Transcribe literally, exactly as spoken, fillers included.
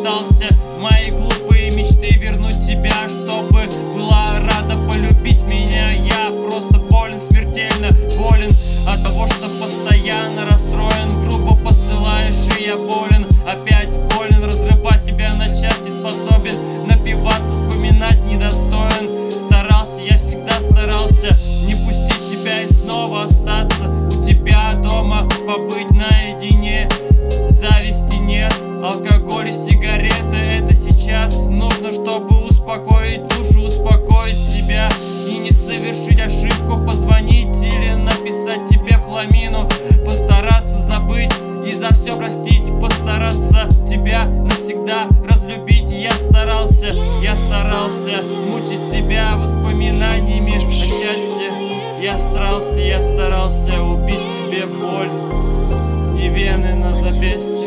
пытался мои глупые мечты вернуть тебя, чтобы была рада полюбить меня. Я просто болен, смертельно болен от того, что постоянно расстроен. Грубо посылаешь, и я болен, опять болен. Разрывать тебя на части способен, напиваться, вспоминать недостоин. Старался, я всегда старался не пустить тебя и снова остаться у тебя дома, побыть наедине. Зависти нет, алкоголь и сигареты — это сейчас нужно, чтобы успокоить душу, успокоить себя и не совершить ошибку, позвонить или написать тебе в хламину. Постараться забыть и за все простить, постараться тебя навсегда разлюбить. Я старался, я старался мучить себя воспоминаниями о счастье. Я старался, я старался убить себе боль и вены на запястье.